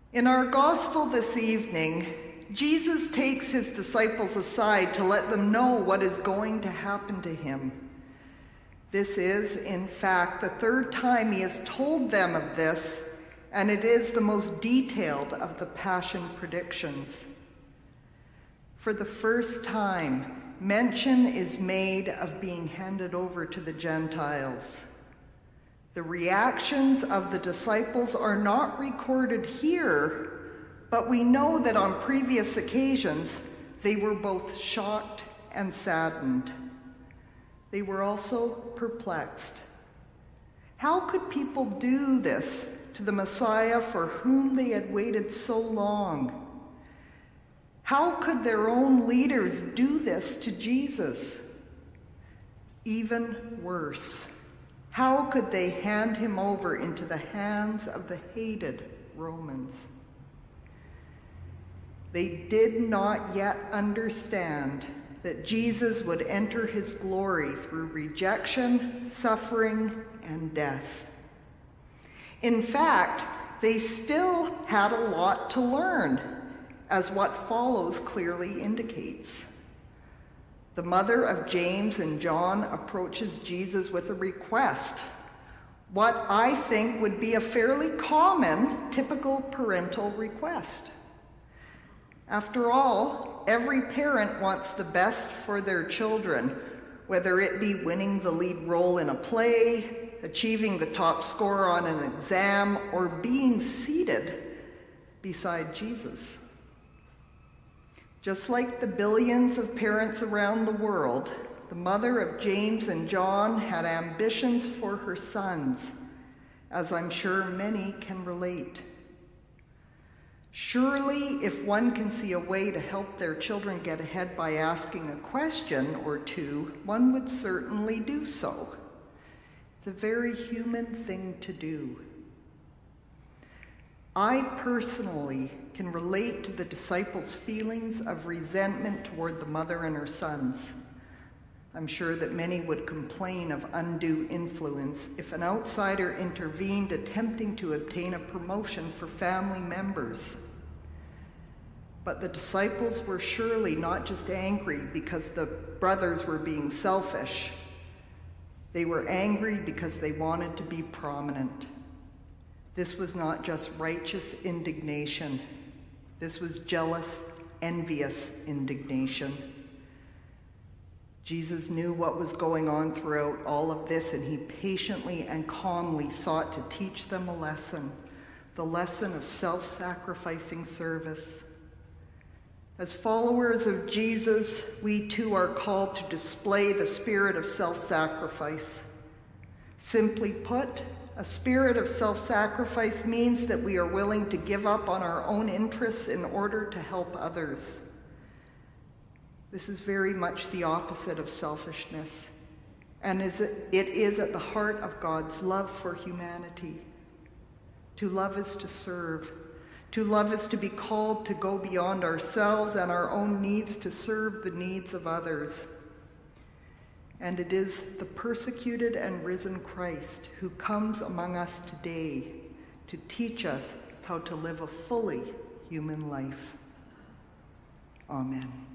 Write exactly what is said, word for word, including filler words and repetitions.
In our gospel this evening, Jesus takes his disciples aside to let them know what is going to happen to him. This is, in fact, the third time he has told them of this, and it is the most detailed of the Passion predictions. For the first time, mention is made of being handed over to the Gentiles. The reactions of the disciples are not recorded here, but we know that on previous occasions they were both shocked and saddened. They were also perplexed. How could people do this to the Messiah for whom they had waited so long? How could their own leaders do this to Jesus? Even worse, how could they hand him over into the hands of the hated Romans? They did not yet understand that Jesus would enter his glory through rejection, suffering, and death. In fact, they still had a lot to learn, as what follows clearly indicates. The mother of James and John approaches Jesus with a request, what I think would be a fairly common, typical parental request. After all, every parent wants the best for their children, whether it be winning the lead role in a play, achieving the top score on an exam, or being seated beside Jesus. Just like the billions of parents around the world, the mother of James and John had ambitions for her sons, as I'm sure many can relate. Surely, if one can see a way to help their children get ahead by asking a question or two, one would certainly do so. It's a very human thing to do. I personally can relate to the disciples' feelings of resentment toward the mother and her sons. I'm sure that many would complain of undue influence if an outsider intervened attempting to obtain a promotion for family members. But the disciples were surely not just angry because the brothers were being selfish. They were angry because they wanted to be prominent. This was not just righteous indignation. This was jealous, envious indignation. Jesus knew what was going on throughout all of this, and he patiently and calmly sought to teach them a lesson, the lesson of self-sacrificing service. As followers of Jesus, we too are called to display the spirit of self-sacrifice. Simply put, a spirit of self-sacrifice means that we are willing to give up on our own interests in order to help others. This is very much the opposite of selfishness, and is it, it is at the heart of God's love for humanity. To love is to serve. To love is to be called to go beyond ourselves and our own needs to serve the needs of others. And it is the persecuted and risen Christ who comes among us today to teach us how to live a fully human life. Amen.